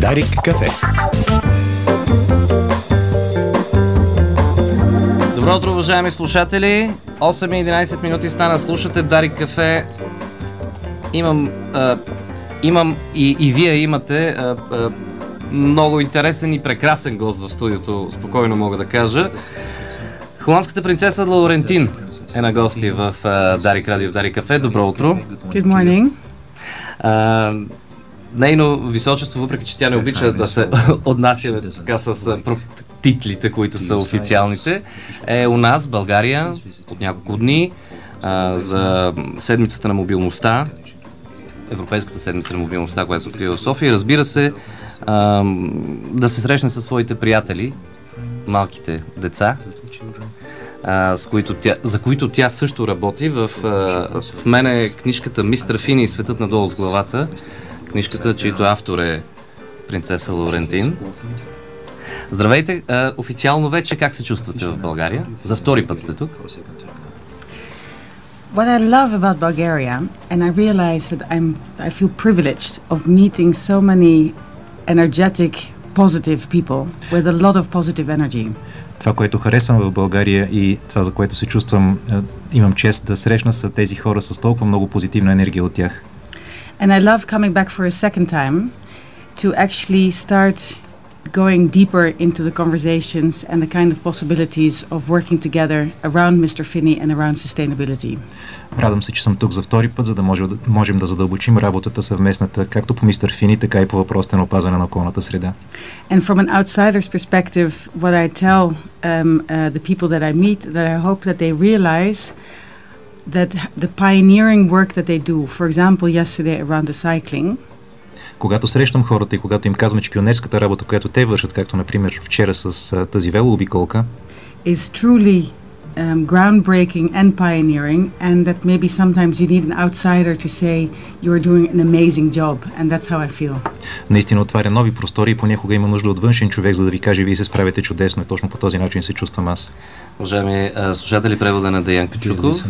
Дарик кафе. Добро утро, уважаеми слушатели. 8:11 минути стана. Слушате Дарик кафе. Имам и вие имате много интересен и прекрасен гост в студиото, спокойно мога да кажа. Холандската принцеса Лаурентин е на гости в Дарик радио, в Дарик кафе. Добро утро. Good morning. Нейно височество, въпреки че тя не обича да се отнася така с титлите, които са официалните, е у нас, в България, от няколко дни, за седмицата на мобилността, Европейската седмица на мобилността, която се открива в София. Разбира се, да се срещне със своите приятели, малките деца, за които тя също работи. В мен е книжката Мистер Фини и светът надолу с главата. Книжката, чийто автор е принцеса Лаурентин. Здравейте! Официално вече как се чувствате в България? За втори път сте тук. What I love about Bulgaria, and I realize that I feel privileged of meeting so many energetic, positive people with a lot of positive energy. Това, което харесвам в България и това, за което се чувствам, имам чест да срещна са тези хора с толкова много позитивна енергия от тях. And I love coming back for a second time to actually start going deeper into the conversations and the kind of possibilities of working together around Mr. Finney and around sustainability. Радвам се, че съм тук за втори път, за да можем да задълбочим работата съвместната, както по Мистер Фини, така и по въпросите на опазване на околната среда. And from an outsider's perspective, what I tell the people that I meet, that I hope that they realize that the pioneering work that they do, for example, yesterday around the cycling. Когато srещам хората и когато им казвам, че пионерската работа, която те вършат, както например вчера с тази велообиколка, is truly groundbreaking and pioneering, and that maybe sometimes you need an outsider to say you are doing an amazing job, and that's how I feel. Наистина отваря нови простори и понякога има нужда от външен човек, за да ви каже, вие се справите чудесно, и точно по този начин се чувствам аз. Уважаеми слушатели, превода на Деян Кючуков.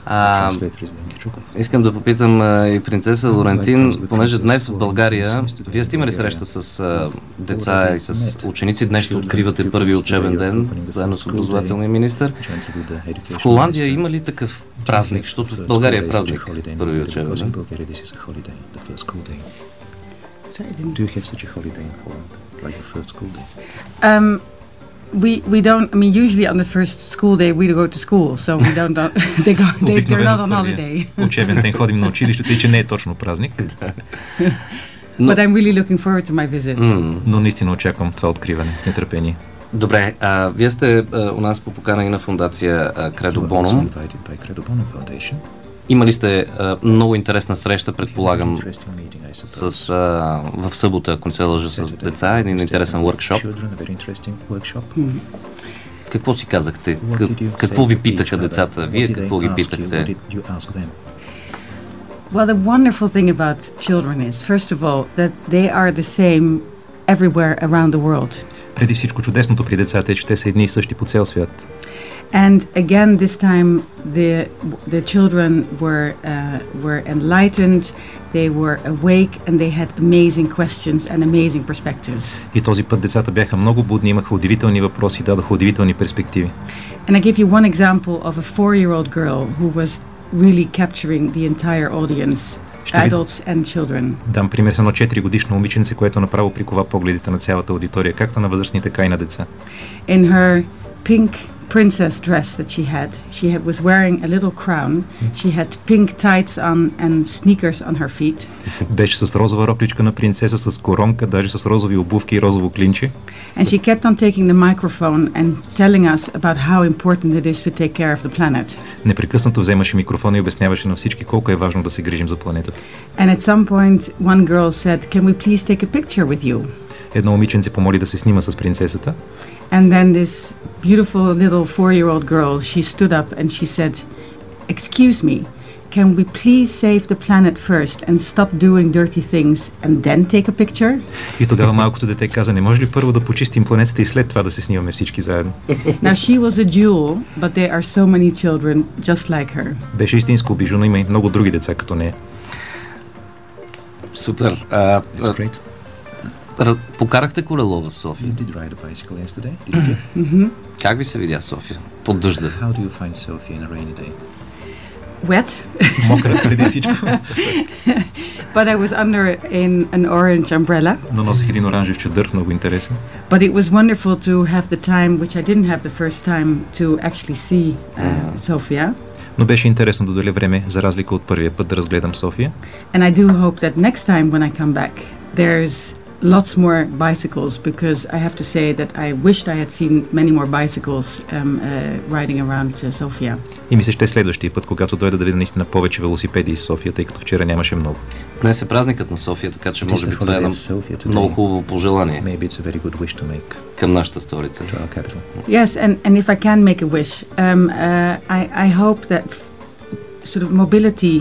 Искам да попитам и принцеса Лаурентин, понеже днес в България, вие сте имали среща с деца и с ученици, днес ще откривате първи учебен ден, заедно с образователния министър. В Холандия има ли такъв празник, защото в България е празник, първи учебен ден? Do you have such a holiday in Holland, like the first school day? We don't. I mean, usually on the first school day we go to school, so we don't. They're not on holiday. Учебен ден ходим на училището, и че не е точно празник. But I'm really looking forward to my visit. Но наистина очаквам това откриване с нетърпение. Добре, вие сте у нас по покана и на фондация Кредо Бонум. Имали сте много интересна среща, предполагам, в събота, ако не се лъжа, с деца, един интересен workshop. Какво си казахте? Какво ви питаха децата? Вие какво ги питахте? Well, the wonderful thing about children is, first of all, that they are the same everywhere around the world. Преди всичко чудесното при децата е, че те са едни и същи по цял свят. And again, this time the children were enlightened, they were awake, and they had amazing questions and amazing perspectives. И този път децата бяха много будни, имаха удивителни въпроси и дадоха удивителни перспективи. And I give you one example of a 4-year-old girl who was really capturing the entire audience, adults and children. Дам пример с едно 4-годишно момиченце, което направо прикова погледите на цялата аудитория, както на възрастни, така и на деца. In her pink princess dress that she was wearing a little crown. She had pink tights on and sneakers on her feet. Беше с розова рокличка на принцеса, с коронка, даже с розови обувки и розово клинче. And she kept on taking the microphone and telling us about how important it is to take care of the planet. Непрекъснато вземаше микрофона и обясняваше на всички колко е важно да се грижим за планетата. And at some point one girl said, "Can we please take a picture with you?" Едно момиченце помоли да се снима с принцесата. And then this beautiful little 4-year-old girl, she stood up and she said, "Excuse me, can we please save the planet first and stop doing dirty things and then take a picture?" И тогава малкото дете каза, не може ли първо да почистим планетата и след това да се снимаме всички заедно? Now she was a jewel, but there are so many children just like her. Беше истинско бижу, но има и много други деца като нея. Супер. Покарахте колело в София? You did ride a bicycle yesterday, didn't you? Как ви се видя София? Под дъжда. How do you find Sofia in a rainy day? Wet, Мокра преди всичко, but I was under in an orange umbrella. но носех един оранжев чадър, много интересен. But it was wonderful to have the time, which I didn't have the first time, to actually see Sofia. Но беше интересно да дойде време, за разлика от първия път, да разгледам София. And I do hope that next time when I come back, there's lots more bicycles, because I have to say that I wished I had seen many more bicycles riding around Sofia. И ми се ще следващия път, когато дойда да видя наистина повече велосипеди из София, тъй като вчера нямаше много. Днес е празникът на София, така че може би това е едно много хубаво пожелание Maybe it's a very good wish to make към нашата столица. to our capital. Yes, and if I can make a wish, I hope that sort of mobility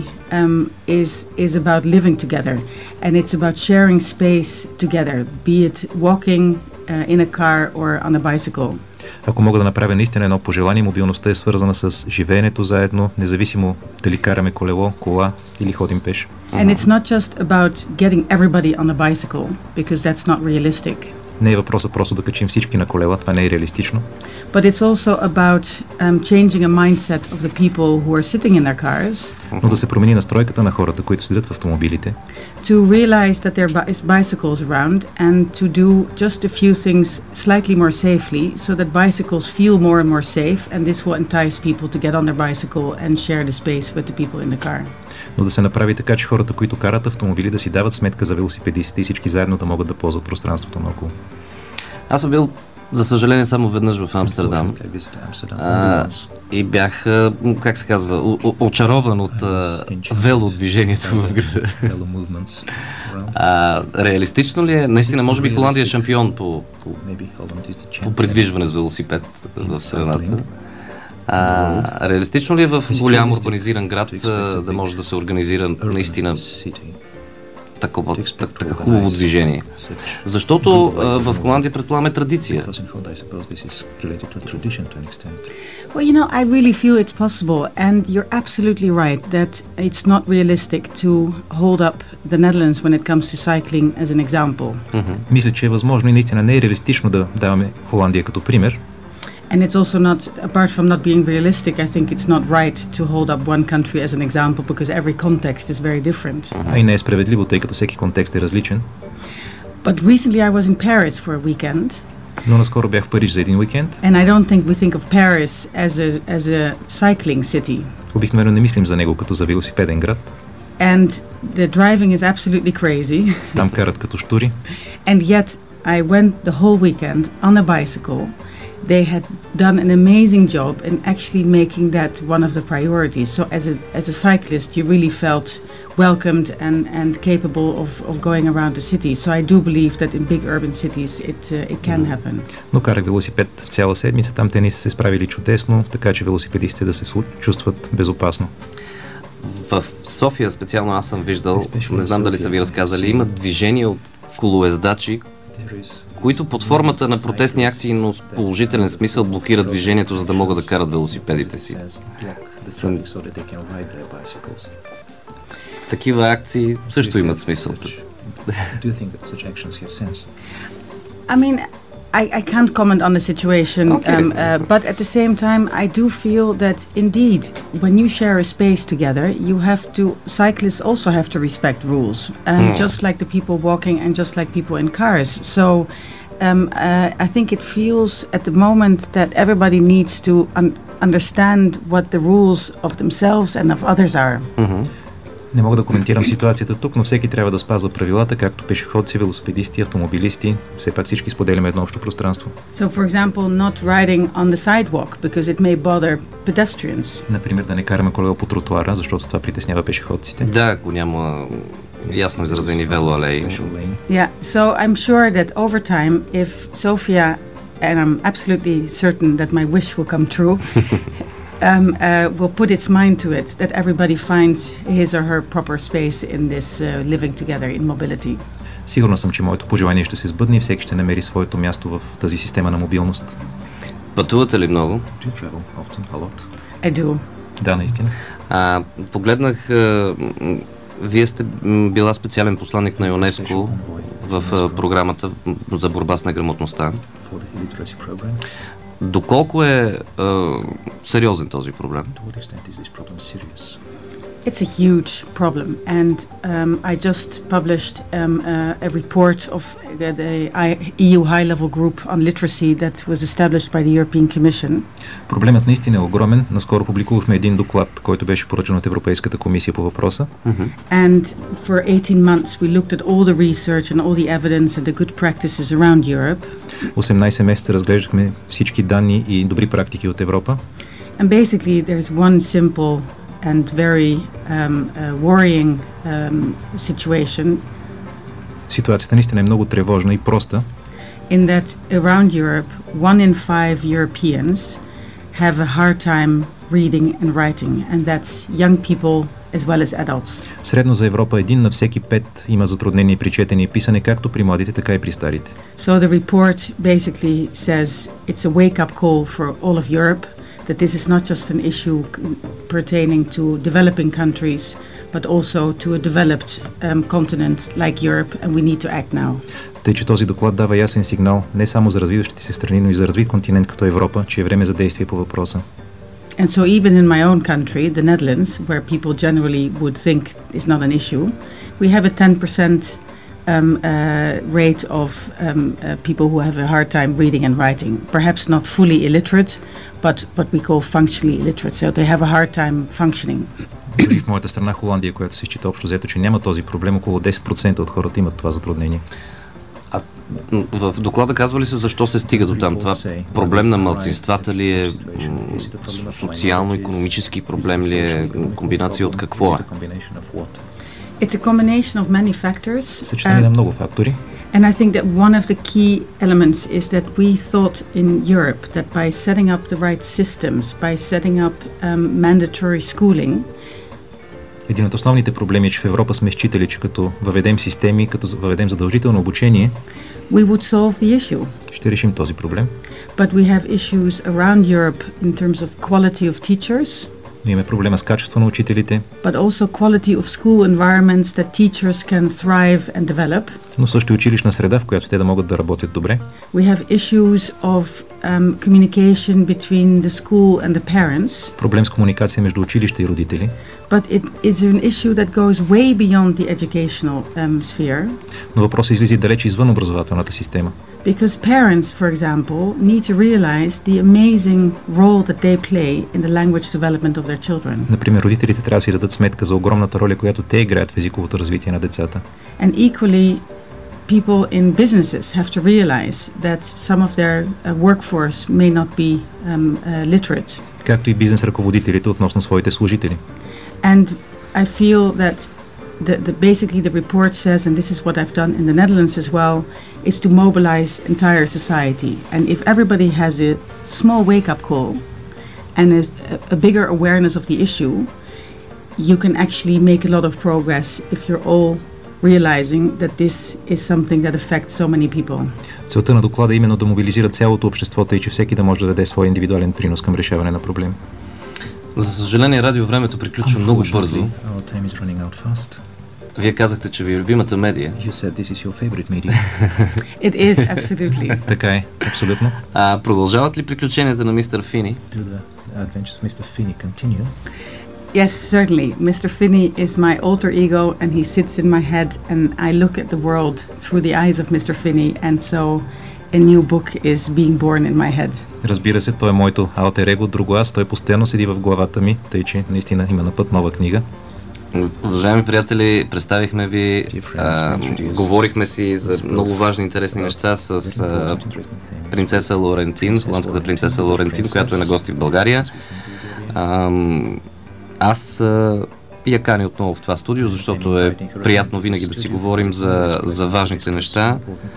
is about living together, and it's about sharing space together, be it walking in a car or on a bicycle. Ако мога да направя наистина едно пожелание, мобилността е свързана с живеенето заедно, независимо дали караме колело, кола или ходим пеш. And it's not just about getting everybody on a bicycle, because that's not realistic. Не е въпросът просто да качим всички на колела, това не е реалистично. But it's also about changing a mindset of the people who are sitting in their cars, Но да се промени настройката на хората, които седят в автомобилите, to realize that there is bicycles around and to do just a few things slightly more safely so that bicycles feel more and more safe, and this will entice people to get on their bicycle and share the space with the people in the car. но да се направи така, че хората, които карат автомобили, да си дават сметка за велосипедистите и всички заедно да могат да ползват пространството наоколо. Аз съм бил, за съжаление, само веднъж в Амстердам. I visited Amsterdam once. И бях, как се казва, очарован от велодвижението в града. Fellow movements around. Реалистично ли е? Наистина, може би Холандия е шампион по Maybe Holland is the по champion. придвижване с велосипед в страната. Реалистично ли е в голям урбанизиран град да може да се организира наистина такова хубаво движение? Защото в Холандия, предполагаме, традиция. Because in Holland, I suppose this is related to tradition to an extent. Well, you know, I really feel it's possible, and you're absolutely right that it's not realistic to hold up the Netherlands when it comes to cycling as an example. Мисля, че е възможно и наистина не е реалистично да даваме Холандия като пример. And it's also not, apart from not being realistic, I think it's not right to hold up one country as an example because every context is very different. А и не е справедливо, тъй като всеки контекст е различен. But recently I was in Paris for a weekend, Но наскоро бях в Париж за един уикенд. and I don't think we think of Paris as a cycling city. Обикновено не мислим за него като за велосипеден град. And the driving is absolutely crazy. Там карат като щури. And yet I went the whole weekend on a bicycle. They had done an amazing job in actually making that one of the priorities. So as a cyclist, you really felt welcomed and capable of going around the city. So I do believe that in big urban cities it can happen. Но карах велосипед цяла седмица. Там те не са се справили чудесно, така че велосипедистите да се чувстват безопасно. В София специално аз съм виждал, не знам дали са ви разказали, има движение от колоездачи, които под формата на протестни акции, но с положителен смисъл блокират движението, за да могат да карат велосипедите си. Такива акции също имат смисъл. I mean, I can't comment on the situation, but at the same time, I do feel that indeed, when you share a space together, cyclists also have to respect rules, just like the people walking and just like people in cars. So I think it feels at the moment that everybody needs to understand what the rules of themselves and of others are. Не мога да коментирам ситуацията тук, но всеки трябва да спазва правилата, както пешеходци, велосипедисти, автомобилисти. Все пак всички споделяме едно общо пространство. So, for example, not riding on the sidewalk because it may bother pedestrians. Например, да не караме колело по тротуара, защото това притеснява пешеходците. Да, ако няма ясно изразени велоалеи. Yeah, so I'm sure that over time, if Sofia, and I'm absolutely certain that my wish will come true, will put its mind to it, that everybody finds his or her proper space in this living together in mobility. Сигурна съм, че моето пожелание ще се сбъдне и всеки ще намери своето място в тази система на мобилност. Пътувате ли много? I do. Да, наистина. Погледнах, вие сте била специален посланник на ЮНЕСКО в програмата за борба с неграмотността. Доколко е сериозен този проблем? It's a huge problem, and I just published a report of the EU high-level group on literacy that was established by the European Commission. Проблемът наистина е огромен. Наскоро публикувахме един доклад, който беше поръчан от Европейската комисия по въпроса. And for 18 months we looked at all the research and all the evidence and the good practices around Europe. 18 месеца разглеждахме всички данни и добри практики от Европа. And basically there's one simple and very worrying situation. Ситуацията наистина е много тревожна и проста. In that around Europe, 1 in 5 Europeans have a hard time reading and writing, and that's young people as well as adults. Средно за Европа 1 на всеки 5 има затруднения при четене и писане, както при младите, така и при старите. So the report basically says it's a wake-up call for all of Europe, that this is not just an issue pertaining to developing countries, but also to a developed continent like Europe, and we need to act now. Тъй, че този доклад дава ясен сигнал не само за развиващите се страни, но и за развит континент като Европа, че е време за действие по въпроса. And so even in my own country, the Netherlands, where people generally would think is not an issue, we have a 10% rate of people who have a hard time reading and writing. Perhaps not fully illiterate, but what we call functionally illiterate. So they have a hard time functioning. Дори в моята страна Холандия, която се счита общо взето, че няма този проблем, около 10% от хората имат това затруднение. А в доклада казва ли се защо се стига до там? Това проблем на малцинствата ли е, социално-икономически проблем ли е, комбинация от какво е? It's a combination of many factors. Съчетание на много фактори. And I think that one of the key elements is that we thought in Europe that by setting up the right systems, by setting up mandatory schooling, един от основните проблеми е, че в Европа сме считали, че като въведем системи, като въведем задължително обучение, we would solve the issue. Ще решим този проблем. But we have issues around Europe in terms of quality of teachers. Но имаме проблема с качество на учителите. But also quality of school environments that teachers can thrive and develop. Но също и училищна среда, в която те да могат да работят добре. We have issues of communication between the school and the parents. Проблем с комуникация между училище и родители. But it is an issue that goes way beyond the educational sphere. Но въпросът излиза далеч извън образователната система. Because parents, for example, need to realize the amazing role that they play in the language development of their children. Например, родителите трябва да си дадат сметка за огромната роля, която те играят в езиковото развитие на децата. And equally, people in businesses have to realize that some of their workforce may not be literate. Както и бизнес ръководителите относно своите служители. And I feel that basically the report says, and this is what I've done in the Netherlands as well, is to mobilize entire society. And if everybody has a small wake-up call and a bigger awareness of the issue, you can actually make a lot of progress if you're all realizing that this is something that affects so many people. Целта на доклада е именно да мобилизира цялото обществото и че всеки да може да даде свой индивидуален принос към решаване на проблем. За съжаление, радиовремето приключва много бързо. Вие казахте, че ви е любимата медия. It is, absolutely. Така е, абсолютно. Продължават ли приключенията на мистер Фини? Yes, certainly. Mr. Finney is my alter ego and he sits in my head and I look at the world through the eyes of Mr. Finney and so a new book is being born in my head. Разбира се, той е моето алтер его, друго аз, той постоянно седи в главата ми, тъй че наистина има на път нова книга. Уважаеми приятели, представихме ви, говорихме си за много важни, интересни неща с принцеса Лорентин, холандската принцеса Лорентин, която е на гости в България. Аз я каня отново в това студио, защото е приятно винаги да си говорим за важните неща.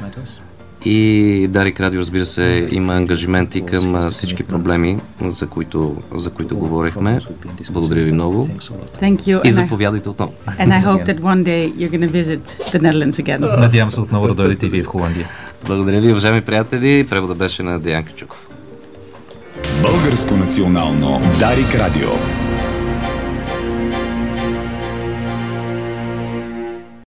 И Дарик Радио, разбира се, има ангажименти към всички проблеми, за които говорихме. Благодаря ви много. Thank you. И заповядайте отново. And I hope that one day you're going to visit the Netherlands again. Надявам се отново да дойдете и вие в Холандия. Благодаря ви, уважаеми приятели. Превода беше на Деян Качуков. Българско национално Дарик Радио.